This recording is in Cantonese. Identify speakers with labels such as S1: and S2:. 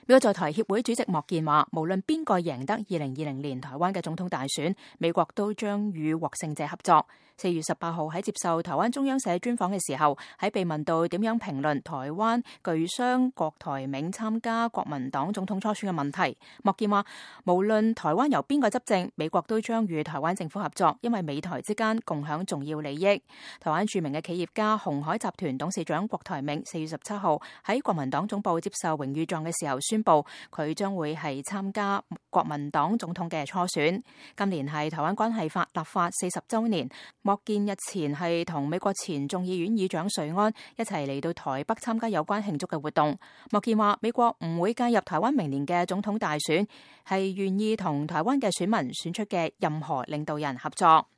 S1: 美國在台協會主席莫健話，無論邊個贏得2020年台灣嘅總統大選，美國都將與獲勝者合作。4月18號喺接受台灣中央社專訪嘅時候，喺被問到點樣評論台灣巨商郭台銘參加國民黨總統初選嘅問題，莫健話，無論台灣由邊個執政，美國都將與台灣政府合作，因為美台之間共享重要利益。台灣著名嘅企業家鴻海集團董事長郭台銘4月17號喺國民黨總部接受榮譽狀嘅時候宣布，佢將會係參加國民黨總統嘅初選。今年係台灣關係法立法40週年，莫健日前係同美國前眾議院議長瑞安一齊嚟到台北參加有關慶祝嘅活動。莫健話，美國唔會介入台灣明年嘅總統大選，係願意同台灣嘅選民選出嘅任何領導人合作。